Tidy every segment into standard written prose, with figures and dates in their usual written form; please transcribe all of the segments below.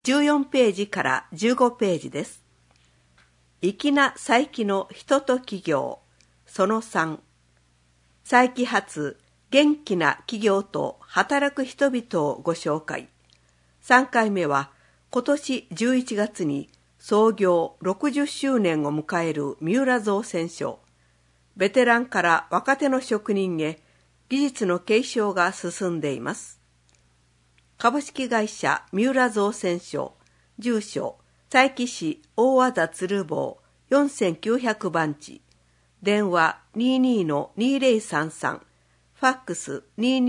14ページから15ページです。粋な再起の人と企業、その3。再起発、元気な企業と働く人々をご紹介。3回目は、今年11月に創業60周年を迎える三浦造船所。ベテランから若手の職人へ技術の継承が進んでいます。株式会社三浦造船所、住所、佐伯市大和田鶴房4900番地、電話 22-2033、ファックス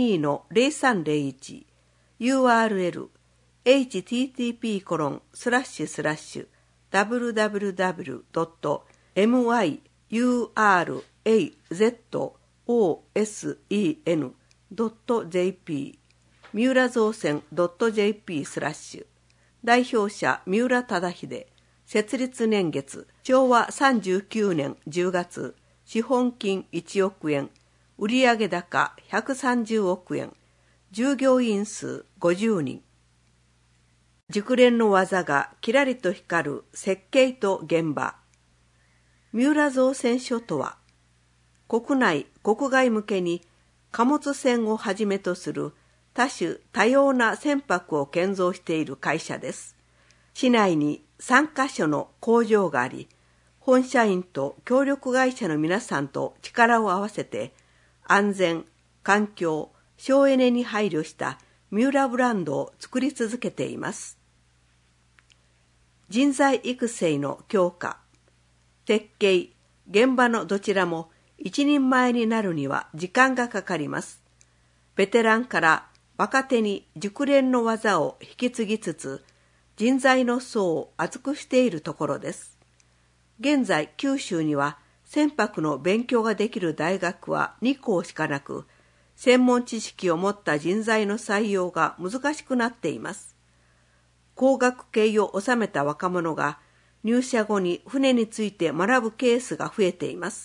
22-0301、URL http://www.murazon.jp 三浦造船 .jp/ 代表者三浦忠秀、設立年月昭和39年10月、資本金1億円、売上高130億円、従業員数50人。熟練の技がきらりと光る設計と現場。三浦造船所とは、国内国外向けに貨物船をはじめとする多種多様な船舶を建造している会社です。市内に3カ所の工場があり、本社員と協力会社の皆さんと力を合わせて、安全、環境、省エネに配慮した三浦ブランドを作り続けています。人材育成の強化。設計、現場のどちらも一人前になるには時間がかかります。ベテランから若手に熟練の技を引き継ぎつつ、人材の層を厚くしているところです。現在、九州には船舶の勉強ができる大学は2校しかなく、専門知識を持った人材の採用が難しくなっています。高学経を収めた若者が入社後に船について学ぶケースが増えています。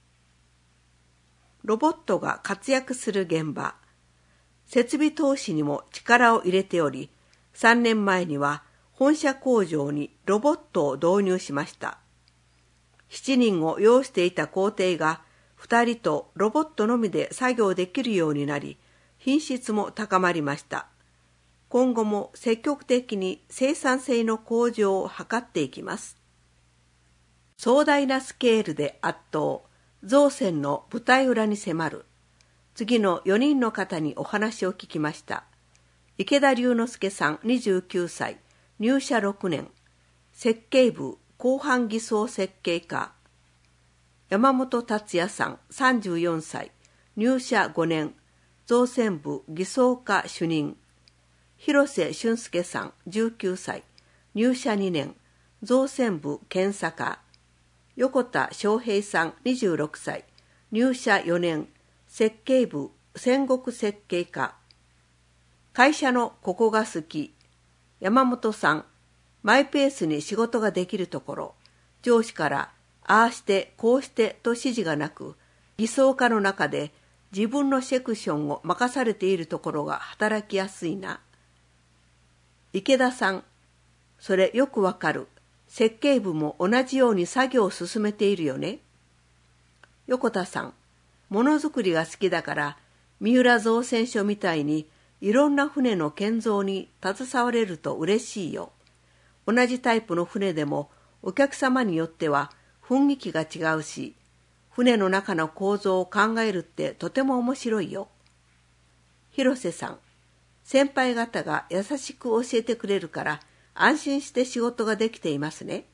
ロボットが活躍する現場。設備投資にも力を入れており、3年前には本社工場にロボットを導入しました。7人を要していた工程が2人とロボットのみで作業できるようになり、品質も高まりました。今後も積極的に生産性の向上を図っていきます。壮大なスケールで圧倒、造船の舞台裏に迫る。次の4人の方にお話を聞きました。池田龍之介さん29歳、入社6年、設計部広範偽装設計課。山本達也さん34歳、入社5年、造船部偽装課主任。広瀬俊介さん19歳、入社2年、造船部検査課。横田翔平さん26歳、入社4年、設計部戦国設計課。会社のここが好き。山本さん、マイペースに仕事ができるところ、上司からああしてこうしてと指示がなく、偽装課の中で自分のセクションを任されているところが働きやすいな。池田さん、それよくわかる。設計部も同じように作業を進めているよね。横田さん、ものづくりが好きだから、三浦造船所みたいにいろんな船の建造に携われると嬉しいよ。同じタイプの船でもお客様によっては雰囲気が違うし、船の中の構造を考えるってとても面白いよ。広瀬さん、先輩方が優しく教えてくれるから安心して仕事ができていますね。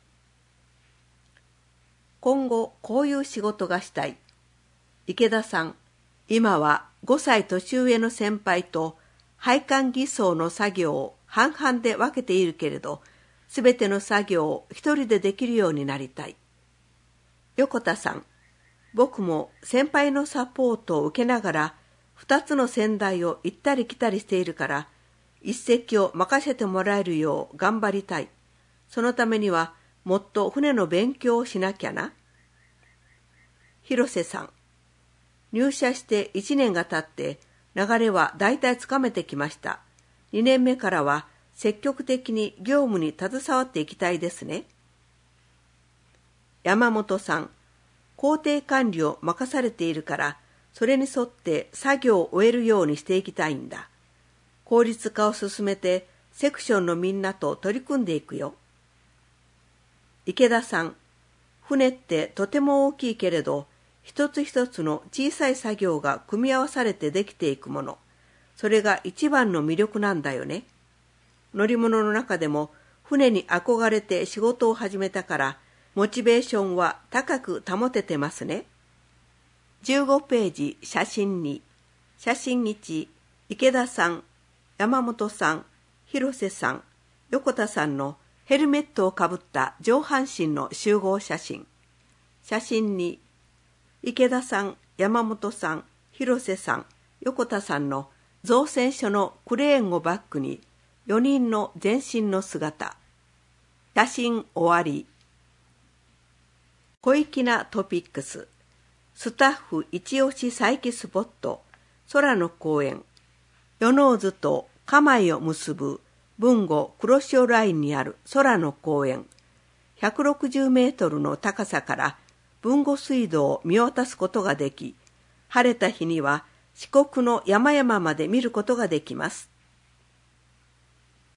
今後こういう仕事がしたい。池田さん、今は5歳年上の先輩と配管偽装の作業を半々で分けているけれど、すべての作業を一人でできるようになりたい。横田さん、僕も先輩のサポートを受けながら2つの先代を行ったり来たりしているから、一隻を任せてもらえるよう頑張りたい。そのためにはもっと船の勉強をしなきゃな。広瀬さん、入社して1年が経って流れはだいたいつかめてきました。2年目からは積極的に業務に携わっていきたいですね。山本さん、工程管理を任されているから、それに沿って作業を終えるようにしていきたいんだ。効率化を進めて、セクションのみんなと取り組んでいくよ。池田さん、船ってとても大きいけれど、一つ一つの小さい作業が組み合わされてできていくもの。それが一番の魅力なんだよね。乗り物の中でも船に憧れて仕事を始めたから、モチベーションは高く保ててますね。15ページ写真2。写真1、池田さん、山本さん、広瀬さん、横田さんのヘルメットをかぶった上半身の集合写真。写真2、池田さん、山本さん、広瀬さん、横田さんの造船所のクレーンをバックに4人の全身の姿。写真終わり。小粋なトピックス。スタッフ一押し再起スポット。空の公園。与野津と蒲井を結ぶ豊後黒潮ラインにある空の公園。160メートルの高さから豊後水道を見渡すことができ、晴れた日には四国の山々まで見ることができます。